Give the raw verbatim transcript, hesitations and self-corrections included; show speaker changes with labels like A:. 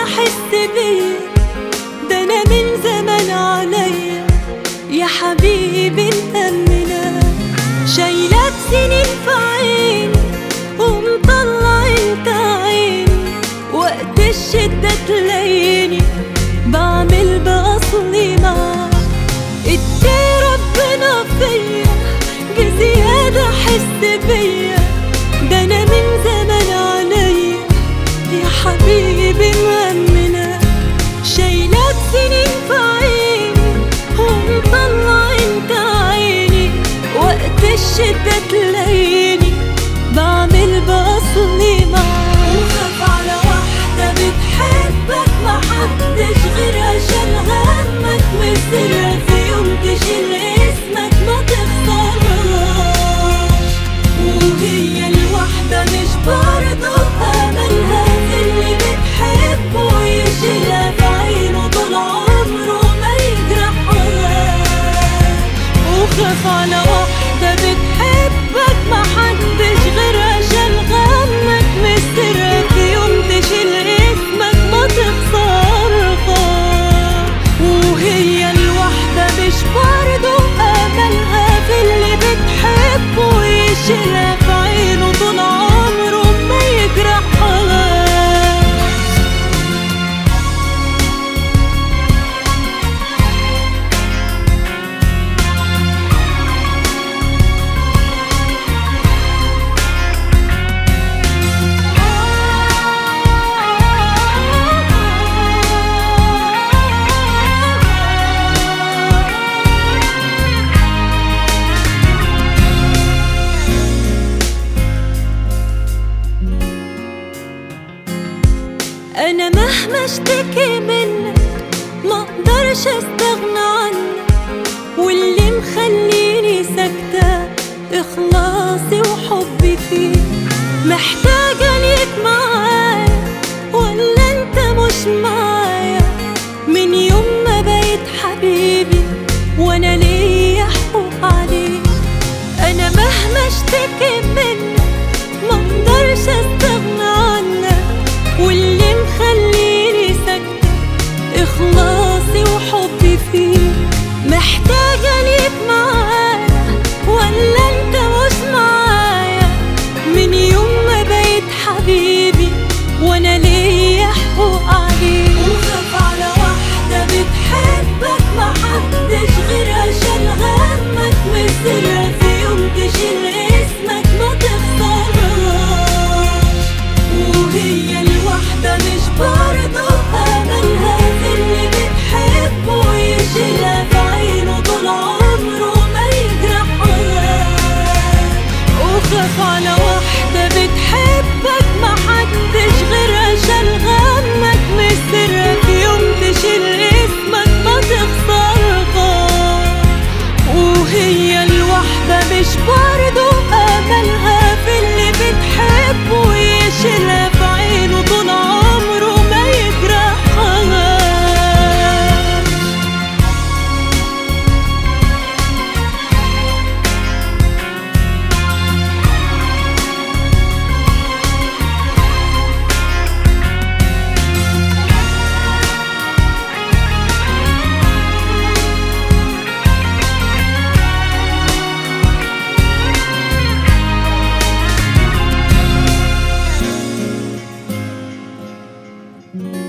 A: حس بيا، ده انا من زمان عليا يا حبيبي مأمنة، شايلك سنين في عيني ومطلع انت عيني، وقت الشدة تلاقيني بعمل بأصلي معاك. ادي ربنا فيا بزيادة حس بيا، ده انا من زمان عليا يا حبيبي مأمنة، شايلك سنين في عيني ومطلع انت عيني، وقت الشدة تلاقيني بعمل بأصلي معاك. وخاف على واحدة بتحبك محدش غيرها شال همك، مسيرها في يوم تشيل اسمك ما تخسرهاش، وهي الواحدة مش برضه أملها في اللي بتحبه يشيلها في عينه طول عمره ما يجرحهاش. وخاف على واحدة بتحبك محدش غيرها شال غمك، مسيرها في يوم تشيل اسمك ما تخسرهاش، وهي الواحدة مش برضه أملها في اللي بتحبه يشيلها في عينه طول عمره ما يجرحهاش. أنا مهما اشتكي منك مقدرش استغنى عنك، واللي مخليني ساكتة إخلاصي وحبي فيك، محتاجة ليك معايا ولا انت مش معايا، من يوم ما بقيت حبيبي وانا ليا حقوق عليك. أنا مهما اشتكي منك مقدرش استغنى عنك، واللي مخليني ساكتة إخلاصي وحبي فيك، محتاجة ليك معايا ولا انت مش معايا، من يوم ما بقيت حبيبي وانا ليا حقوق عليك. وخاف على واحدة بتحبك محدش غيرها شال همك، مسيرها في يوم تشيل اسمك ما تخسرهاش، وهي الواحدة مش برضه أملها في اللي بتحبه يشيلها في عينه طول عمره ما يجرحهاش. وخاف على واحدة بتحبك محدش غيرها شال غمك، مسيرها في يوم تشيل اسمك ما تخسرهاش، وهي الواحدة مش برضه أملها في اللي بتحبه يشيلها في عينه طول عمره ما يجرحهاش. Mm-hmm.